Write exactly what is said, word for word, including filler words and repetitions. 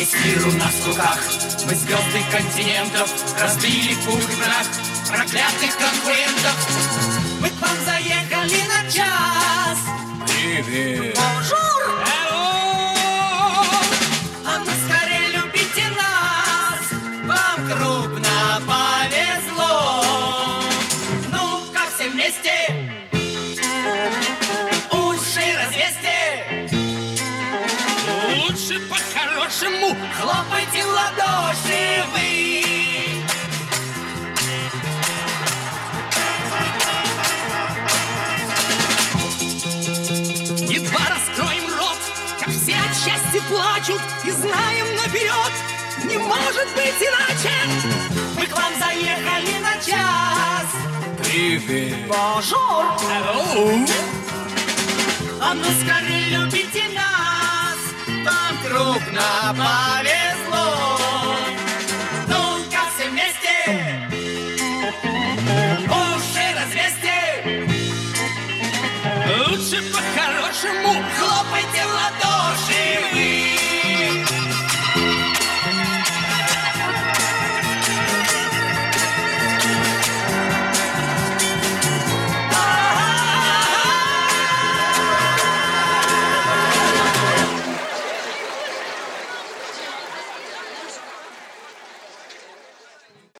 Весь мир у нас в руках. Мы звезды континентов разбили в пух и прах проклятых конкурентов. Мы к вам заехали на час. Привет. Бонжур. Алло. А ну скорее любите нас. Вам крупно повезло. Ну-ка все вместе уши развесьте. Лучше по-хорошему Хлопайте в ладоши вы. едва раскроем рот, как все от счастья плачут, и знаем наперед, не может быть иначе. Мы к вам заехали на час. Привет. Бонжур. Алло. А ну скорее любите нас. Вам крупно повезло. Ну-ка все вместе уши развесьте. Лучше по-хорошему Хлопайте